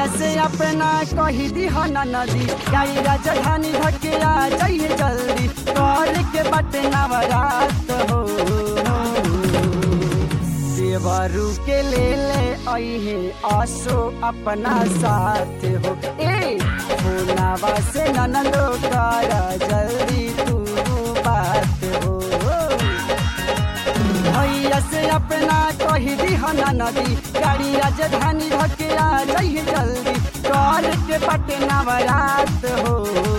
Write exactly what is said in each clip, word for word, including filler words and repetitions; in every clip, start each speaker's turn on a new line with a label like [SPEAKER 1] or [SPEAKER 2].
[SPEAKER 1] से अपना कही दी हना नदी गाड़ी राजधानी धके आ जाइए जल्दी कॉल के बटे नवरात हो देवरू के ले ले आई है आसो अपना साथ हो ए भोलावा से ननदो करा जल्दी तू बात हो भैया से अपना कही दी हना नदी गाड़ी राजधानी धके आ जाइए जल्दी कॉल के बटे नवरात हो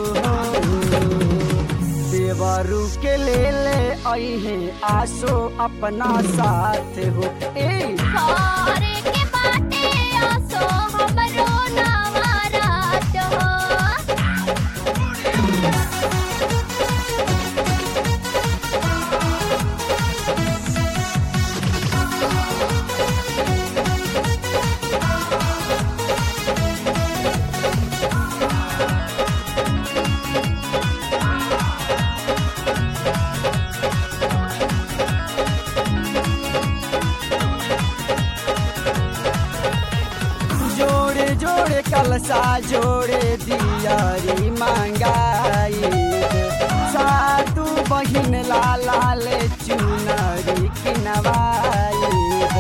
[SPEAKER 1] देवरू के ले ले आई है आसो अपना साथ हो ए
[SPEAKER 2] करे के बाटे आसो हमरो नवरात हो
[SPEAKER 1] जोड़े कलसा जोड़े दियारी मांगाई सातू बहिन लाला ले चुनरी किनवाई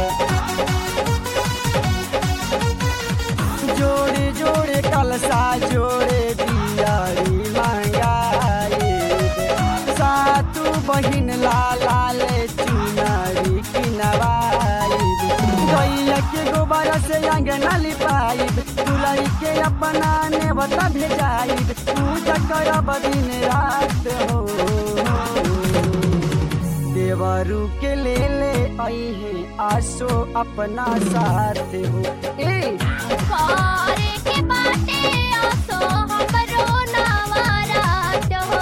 [SPEAKER 1] जोड़े जोड़े कलसा जोड़े दियारी मांगाई सातू बहिन लाला ले चुनरी किनवाई गैया के गोबर से अंगना लिपाइब दुलई के अपना नेवता भेजाइब पूजा करब दिन रात हो देवरू के ले ले आई है आसो अपना साथ हो ए
[SPEAKER 2] करे के बाटे आसो हमरो नवरात हो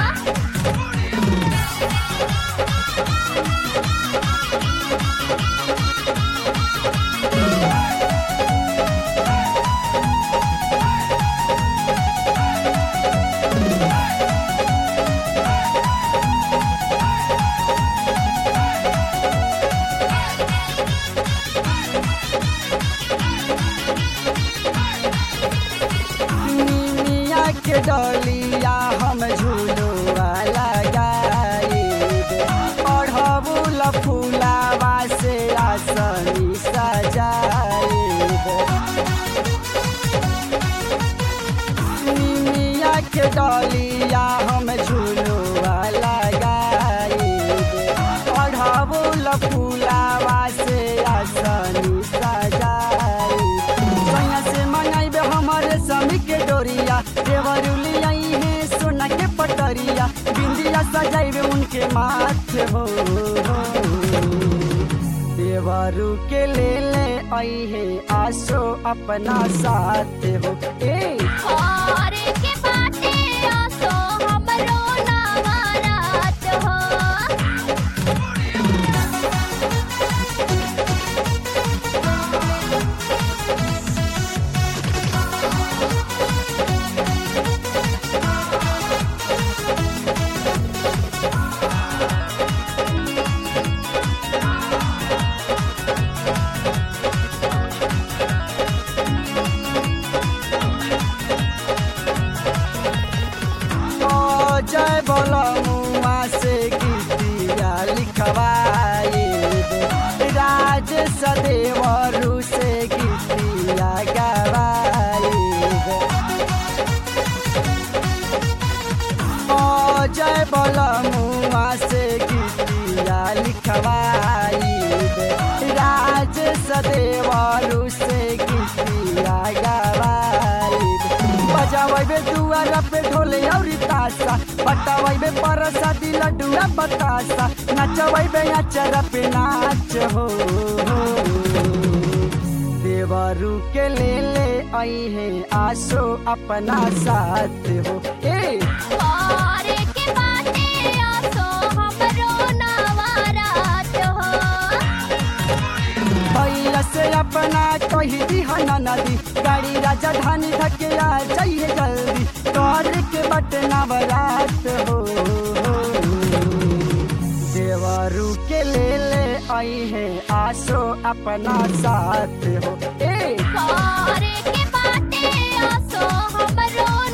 [SPEAKER 1] के डलिया हम झूलुआ लगाइब अढ़बुल फूलावा से आसनी सजाइब निमिया के डलिया हम झूलुआ लगाइब अढ़बुल फूलावा से आसनी सजाइब सैया से मंगाइब हमारे समी के डोरिया देवरुली आई है सोना के पटरिया बिंदिया सजाइबे उनके माथे हो देवरू के ले ले आई है आसो अपना साथ हो ए
[SPEAKER 2] करे के बाटे आसो हमरो नवरात हो
[SPEAKER 1] जय बोलो मुआ से गीतिया लिखवाई राज सदेवरू से गीतिया गवाई ओ जय बोलो मुआ से गीतिया लिखवाई राज सदेवरू से गीतिया गवाई बजावे दुआर पे ढोले और तासा पटावे परसादी लड्डूआ बतासा नचवे अचर पे नाच हो देवरू के ले ले आई है आसो अपना साथ हो ए
[SPEAKER 2] करे के बाटे आसो हमरो नवरात हो
[SPEAKER 1] भैया से अपना कही दी हना नदी गाड़ी राजधानी धके आ जाइए जल्दी कर के बटे नवरात हो देवरू के ले ले आई है आसो अपना साथ हो ए ए
[SPEAKER 2] करे के बाटे आसो हमरो